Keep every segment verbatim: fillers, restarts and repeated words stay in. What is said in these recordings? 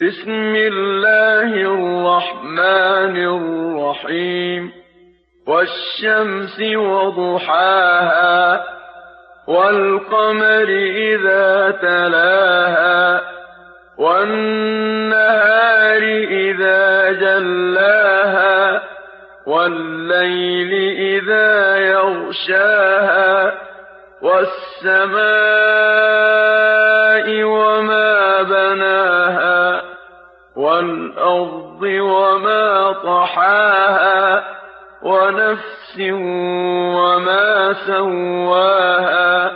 بسم الله الرحمن الرحيم والشمس وضحاها والقمر إذا تلاها والنهار إذا جلاها والليل إذا يغشاها والسماء وما بناها والأرض وما طحاها ونفس وما سواها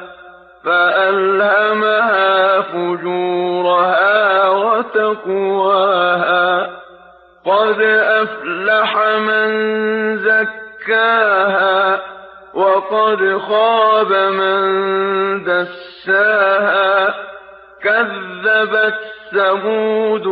فألهمها فجورها وتقواها قد أفلح من زكاها وقد خاب من دساها كذبت ثمود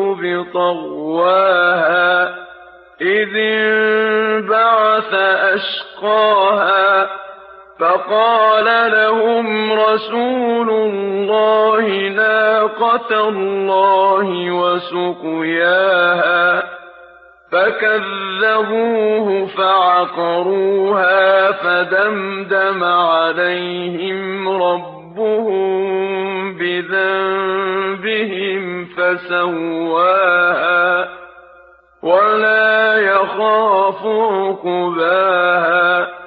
بطغواها إذ انبعث أشقاها فقال لهم رسول الله ناقة الله وسقياها فكذبوه فعقروها فدمدم عليهم ربهم بذنبهم فسواها ولا يخاف عقباها